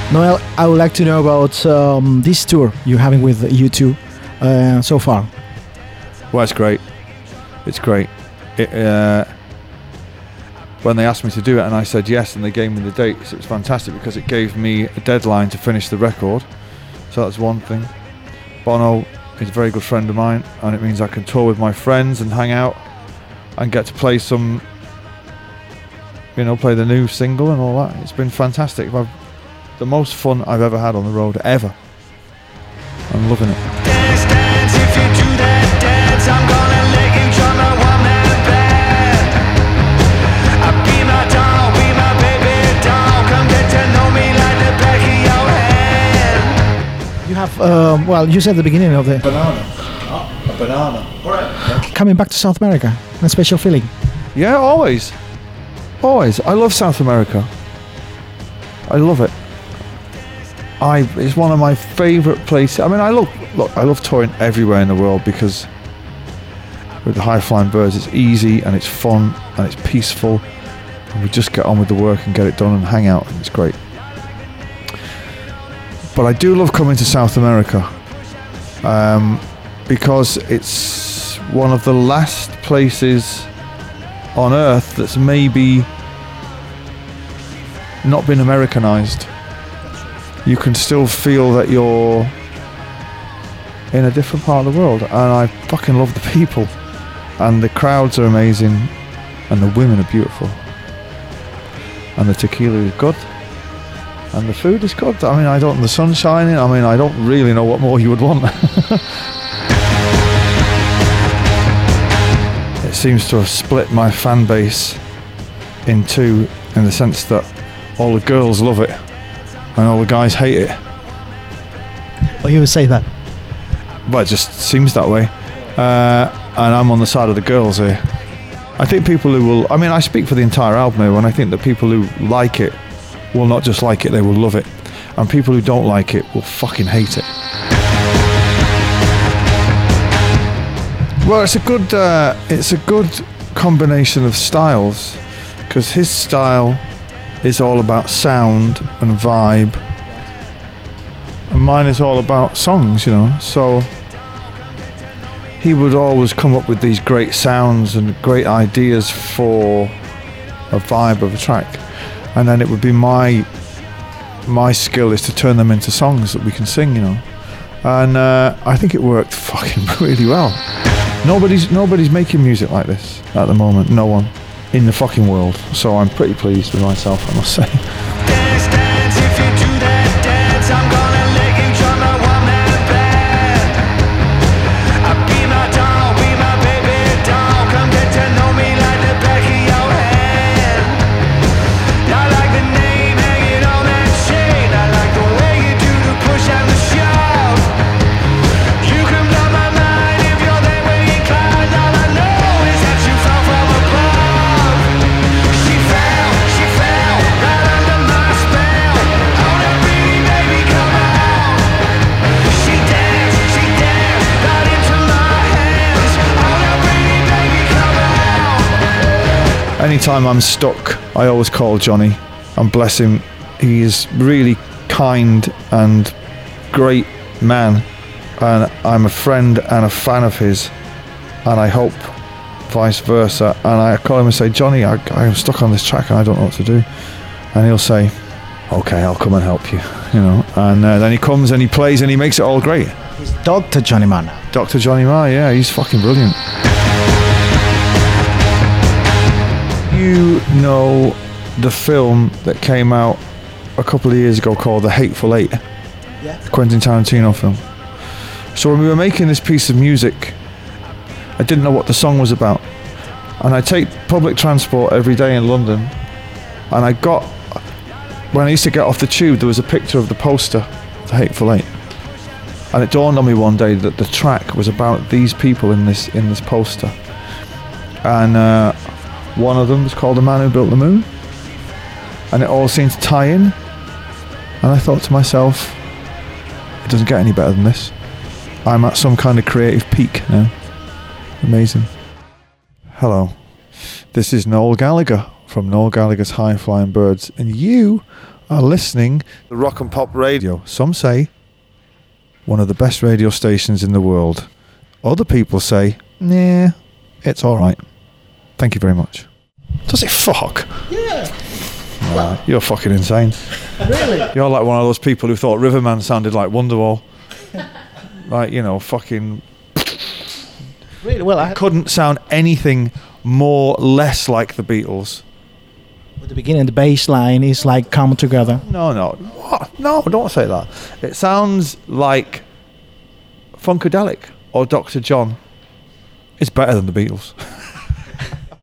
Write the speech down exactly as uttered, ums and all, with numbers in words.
Noel, I would like to know about um, this tour you're having with U two uh, so far. Well, it's great. It's great. It, uh, when they asked me to do it and I said yes and they gave me the dates, it was fantastic because it gave me a deadline to finish the record. So that's one thing. Bono is a very good friend of mine and it means I can tour with my friends and hang out and get to play some, you know, play the new single and all that. It's been fantastic. I've, the most fun I've ever had on the road, ever. I'm loving it. Dance, dance, if you do that dance, I'm gonna let you join my one-man band. I'll be my doll, be my baby doll. Come get to know me like the back of your hand. You have, um, well, you said at the beginning of the... Banana. Oh, a banana. All right. Coming back to South America, a special feeling. Yeah, always. Always. I love South America. I love it. I it's one of my favourite places. I mean, I look, look, I love touring everywhere in the world because with the High Flying Birds, it's easy and it's fun and it's peaceful. And we just get on with the work and get it done and hang out, and it's great. But I do love coming to South America um, because it's one of the last places on Earth that's maybe not been Americanized. You can still feel that you're in a different part of the world, and I fucking love the people, and the crowds are amazing, and the women are beautiful, and the tequila is good, and the food is good. I mean, I don't, the sun's shining. I mean, I don't really know what more you would want. It seems to have split my fan base in two, in the sense that all the girls love it and all the guys hate it. Well, you would say that. Well, it just seems that way. Uh, and I'm on the side of the girls here. I think people who will... I mean, I speak for the entire album here, and I think that people who like it will not just like it, they will love it. And people who don't like it will fucking hate it. Well, it's a good, uh, it's a good combination of styles, because his style is all about sound and vibe, and mine is all about songs, you know. So he would always come up with these great sounds and great ideas for a vibe of a track, and then it would be my my skill is to turn them into songs that we can sing, you know. And uh, I think it worked fucking really well. Nobody's nobody's making music like this at the moment. No one in the fucking world. So I'm pretty pleased with myself, I must say. Dance, dance, if you do that dance, I'm gonna let you join my one-man band. I'll be my doll, be my baby doll. Come get to know me like the back of your hand. I like the name hanging on that chain. I like the way you do the push and the shove. You can blow my mind if you're there when you climb. All I know is that you fell from above. She fell, she fell right under my spell. Oh, that pretty baby, come on. She danced, she danced right into my hands. Oh, that pretty baby, come on. Anytime I'm stuck, I always call Johnny, and bless him, he is really kind and great man, and I'm a friend and a fan of his, and I hope vice versa. And I call him and say, Johnny, I, I'm stuck on this track and I don't know what to do, and he'll say, okay, I'll come and help you, you know. And uh, then he comes and he plays and he makes it all great. He's Doctor Johnny Marr. Doctor Johnny Marr, yeah, he's fucking brilliant. You know the film that came out a couple of years ago called The Hateful Eight? Yeah. The Quentin Tarantino film. So when we were making this piece of music, I didn't know what the song was about. And I take public transport every day in London, and I got, when I used to get off the tube, there was a picture of the poster, The Hateful Eight. And it dawned on me one day that the track was about these people in this in this poster. And uh, one of them was called The Man Who Built the Moon. And it all seemed to tie in. And I thought to myself, it doesn't get any better than this. I'm at some kind of creative peak now. Amazing. Hello. This is Noel Gallagher from Noel Gallagher's High Flying Birds, and you are listening to Rock and Pop Radio. Some say one of the best radio stations in the world. Other people say, nah, it's all right. Thank you very much. Does it fuck? Yeah. Nah, you're fucking insane. Really? You're like one of those people who thought Riverman sounded like Wonderwall. Like, you know, fucking... Really? Well, I couldn't sound anything more less like the Beatles. at the beginning, the bass line is like come together. No, no. What? No, don't say that. It sounds like Funkadelic or Doctor John. It's better than the Beatles.